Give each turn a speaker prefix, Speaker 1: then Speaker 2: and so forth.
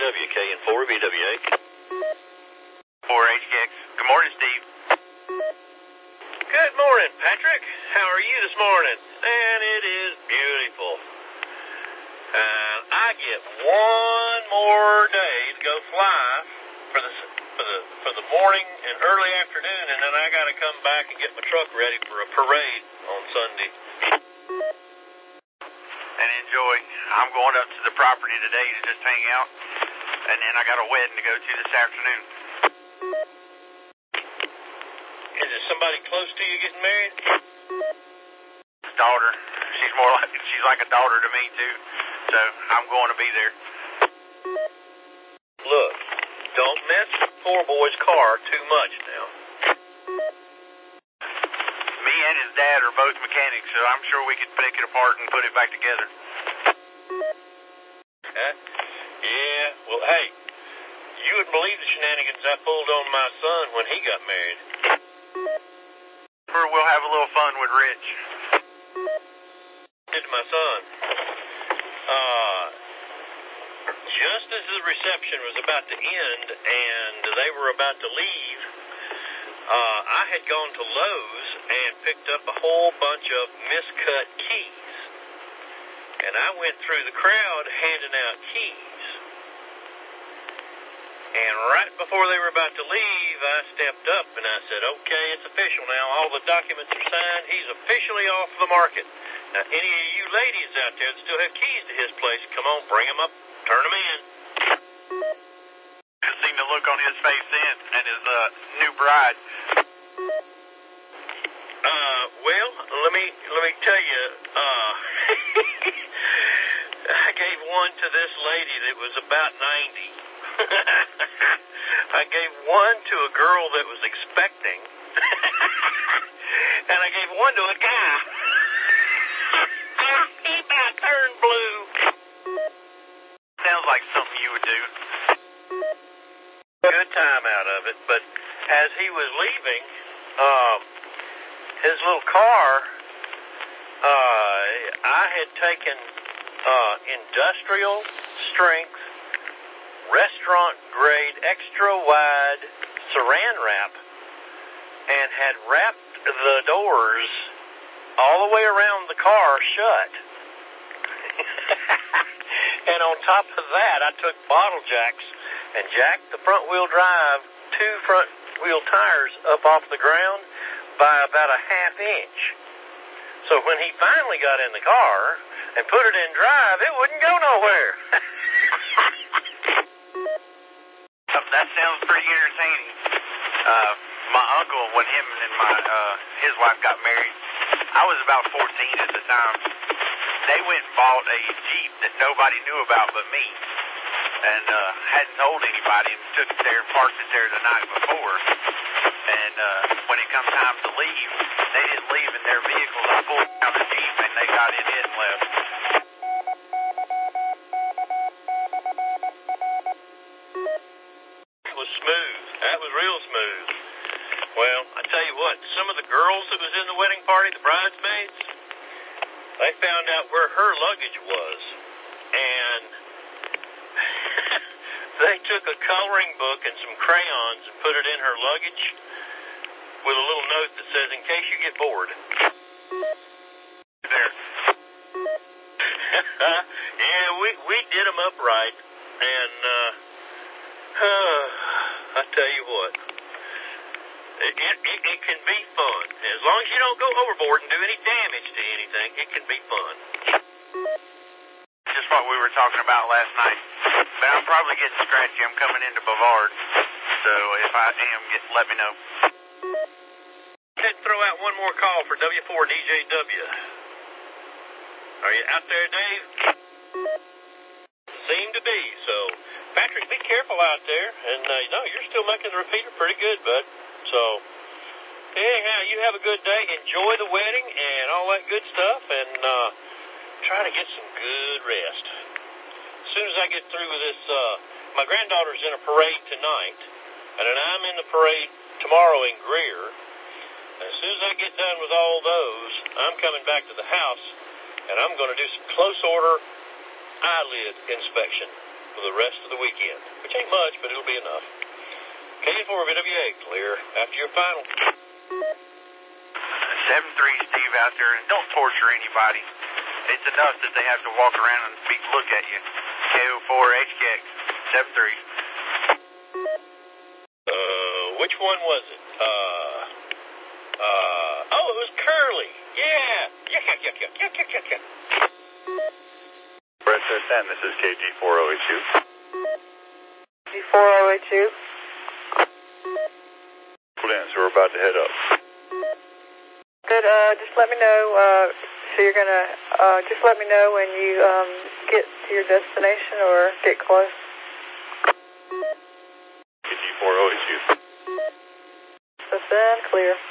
Speaker 1: WKN4 VWA.
Speaker 2: 4HKX. Good morning, Steve.
Speaker 1: Good morning, Patrick. How are you this morning? And it is beautiful. I get one more day to go fly for the morning and early afternoon, and then I got to come back and get my truck ready for a parade on Sunday.
Speaker 2: And enjoy. I'm going up to the property today to just hang out, and then I got a wedding to go to this afternoon.
Speaker 1: Is it somebody close to you getting married?
Speaker 2: Daughter. She's like a daughter to me too. So I'm going to be there.
Speaker 1: Look, don't mess with poor boy's car too much now.
Speaker 2: Me and his dad are both mechanics, so I'm sure we could pick it apart and put it back together.
Speaker 1: Yeah, well, hey, you wouldn't believe the shenanigans I pulled on my son when he got married.
Speaker 2: Or we'll have a little fun with Rich.
Speaker 1: Did to my son. Just as the reception was about to end and they were about to leave, I had gone to Lowe's and picked up a whole bunch of miscut keys. And I went through the crowd handing out keys. And right before they were about to leave, I stepped up and I said, okay, it's official now. All the documents are signed. He's officially off the market. Now, any of you ladies out there that still have keys to his place, come on, bring them up, turn them in.
Speaker 2: I've seen the look on his face then and his new bride.
Speaker 1: Well, let me tell you, I gave one to this lady that was about 90. I gave one to a girl that was expecting, and I gave one to a guy. He about turned blue.
Speaker 2: Sounds like something you would do.
Speaker 1: Good time out of it, but as he was leaving, his little car, I had taken industrial strength, restaurant grade, extra wide saran wrap and had wrapped the doors all the way around the car shut. And on top of that, I took bottle jacks and jacked the front wheel drive, 2 front wheel tires up off the ground by about a ½ inch. So when he finally got in the car and put it in drive, it wouldn't go nowhere.
Speaker 2: That sounds pretty entertaining. My uncle, when him and his wife got married, I was about 14 at the time. They went and bought a Jeep that nobody knew about but me, and hadn't told anybody, and took it there and parked it there the night before. And when it come time to leave, they didn't leave in their vehicles. I pulled out the Jeep and they got in it and left.
Speaker 1: Smooth. That was real smooth. Well, I tell you what, some of the girls that was in the wedding party, the bridesmaids, they found out where her luggage was. And they took a coloring book and some crayons and put it in her luggage with a little note that says, in case you get bored.
Speaker 2: There.
Speaker 1: Yeah, we did them up right. And, I tell you what, it can be fun. As long as you don't go overboard and do any damage to anything, it can be fun.
Speaker 2: Just what we were talking about last night. But I'm probably getting scratchy. I'm coming into Bavard. So if I am, let me know.
Speaker 1: Let's throw out one more call for W4DJW. Are you out there, Dave? Seem to be, so... Patrick, be careful out there, and you're still making the repeater pretty good, bud. So, anyhow, you have a good day. Enjoy the wedding and all that good stuff, and try to get some good rest. As soon as I get through with this, my granddaughter's in a parade tonight, and then I'm in the parade tomorrow in Greer. As soon as I get done with all those, I'm coming back to the house, and I'm going to do some close order eyelid inspection for the rest of the weekend, which ain't much, but it'll be enough. KN4VWA, clear after your final.
Speaker 2: 7-3, Steve, out there, and don't torture anybody. It's enough that they have to walk around and look at you. KO4, HKX, 7-3.
Speaker 1: Which one was it? Oh, it was Curly. Yeah. Yuck.
Speaker 3: Breadfast 10, this is KG4082.
Speaker 4: KG4082.
Speaker 3: Pulled in, so we're about to head up.
Speaker 4: Good, just let me know, so you're gonna, just let me know when you, get to your destination or get close.
Speaker 3: KG4082.
Speaker 4: That's clear.